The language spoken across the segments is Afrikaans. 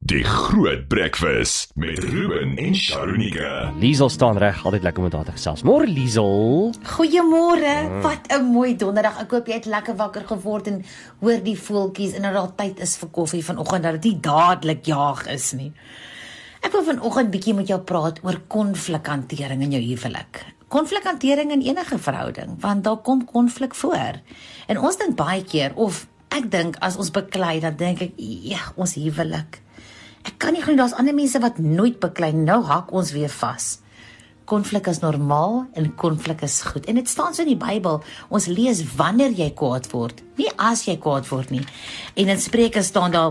Die Groot Breakfast met Ruben en Sharonika. Liesel staan reg, altyd lekker met haar te gesels. Môre Liesel. Goeiemôre, wat 'n mooi donderdag. Ek hoop jy het lekker wakker geword en hoor die voeltjies en dat daar tyd is vir koffie vanoggend, dat dit nie dadelik jaag is nie. Ek wil vanoggend bietjie met jou praat oor konflikhantering in jou huwelik. Konflikhantering in enige verhouding, want daar kom konflik voor. En ons dink baie keer, of ek dink as ons beklei, dan dink ek, ja, ons huwelik. Ek kan nie glo daar's ander mense wat nooit beklei, nou hak ons weer vas. Konflik is normaal en konflik is goed. En dit staan so in die Bybel, ons lees wanneer jy kwaad word, nie as jy kwaad word nie. En in Spreuke staan daar,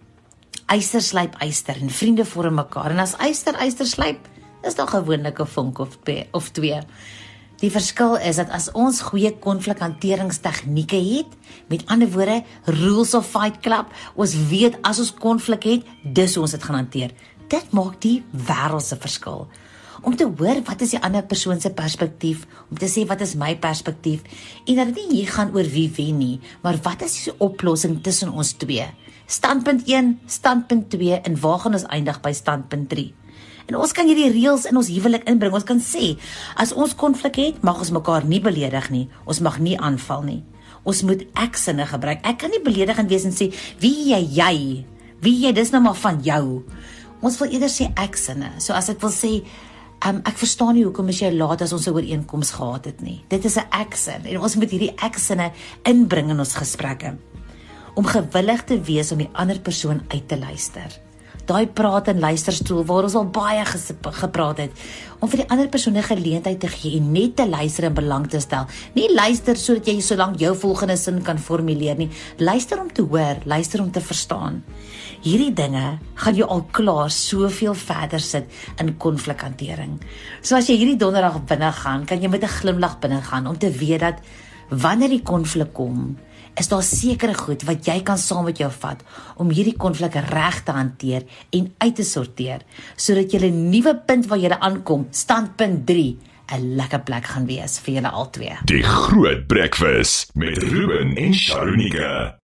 yster slyp yster en vriende vorm mekaar. En as yster slyp, is daar gewoonlik 'n vonk of twee. Die verskil is dat as ons goeie konflikhanteringstegnieke het, met ander woorde, rules of fight club, ons weet as ons konflik het, dis hoe ons dit gaan hanteer. Dit maak die wêreldse verskil. Om te hoor wat is die ander persoon se perspektief, om te sê wat is my perspektief, en dat dit nie hier gaan oor wie wen nie, maar wat is die oplossing tussen ons twee? Standpunt 1, standpunt 2, en waar gaan ons eindig by standpunt 3? En ons kan hierdie reëls in ons huwelik inbring. Ons kan sê, as ons konflik het, mag ons mekaar nie beledig nie. Ons mag nie aanval nie. Ons moet ek-sinne gebruik. Ek kan nie beledigend wees en sê, wie jy, dis nou maar van jou. Ons wil eerder sê ek-sinne. So as ek wil sê, ek verstaan nie hoekom is jy laat as ons 'n ooreenkoms gehad het nie. Dit is 'n ek-sin. En ons moet hierdie ek-sinne inbring in ons gesprekke. Om gewillig te wees om die ander persoon uit te luister. Daai praat en luisterstoel waar ons al baie gepraat het, om vir die ander persoon 'n geleentheid te gee en net te luister en belang te stel. Nie luister sodat jy solank jou volgende sin kan formuleer nie. Luister om te hoor, luister om te verstaan. Hierdie dinge gaan jou al klaar soveel verder sit in konflikhantering. So as jy hierdie donderdag binne gaan, kan jy met 'n glimlag binne gaan om te weet dat wanneer die konflik kom, is daar sekere goed wat jy kan saam met jou vat om hierdie konflik reg te hanteer en uit te sorteer, sodat julle nuwe punt waar julle aankom, standpunt 3, 'n lekker plek gaan wees vir julle albei. Die Groot Breakfast met Ruben en Sharonika.